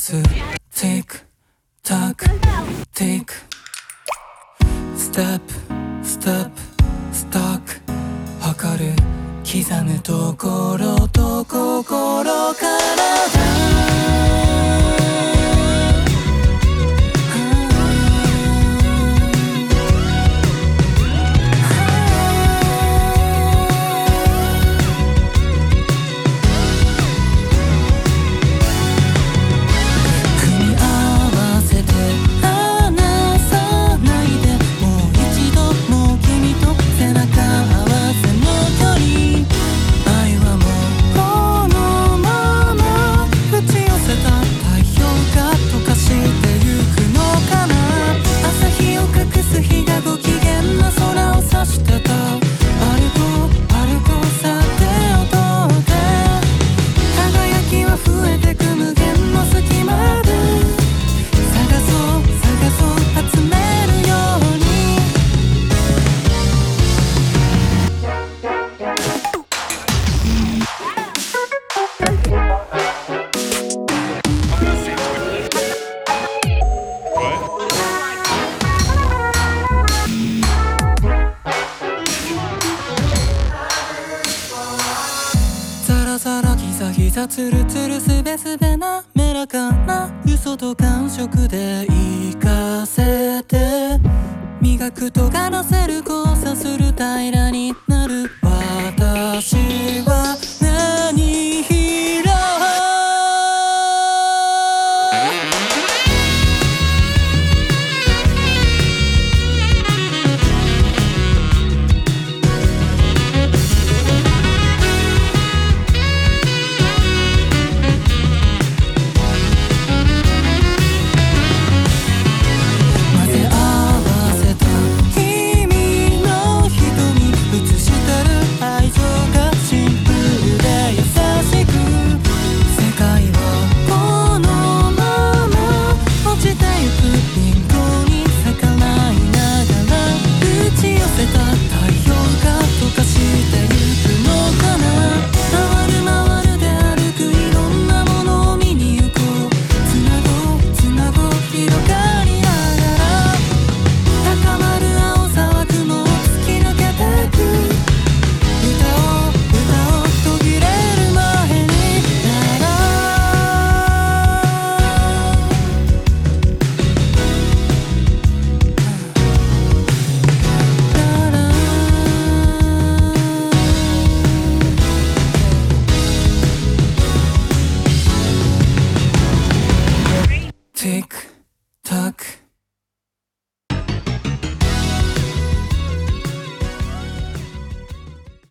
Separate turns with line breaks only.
スティックタクティックステップステップスタック測る刻むところと心からだザラギザギザツルツルスベスベなメラかな嘘と感触で生かせて磨くとがらせる交差する平らになるわ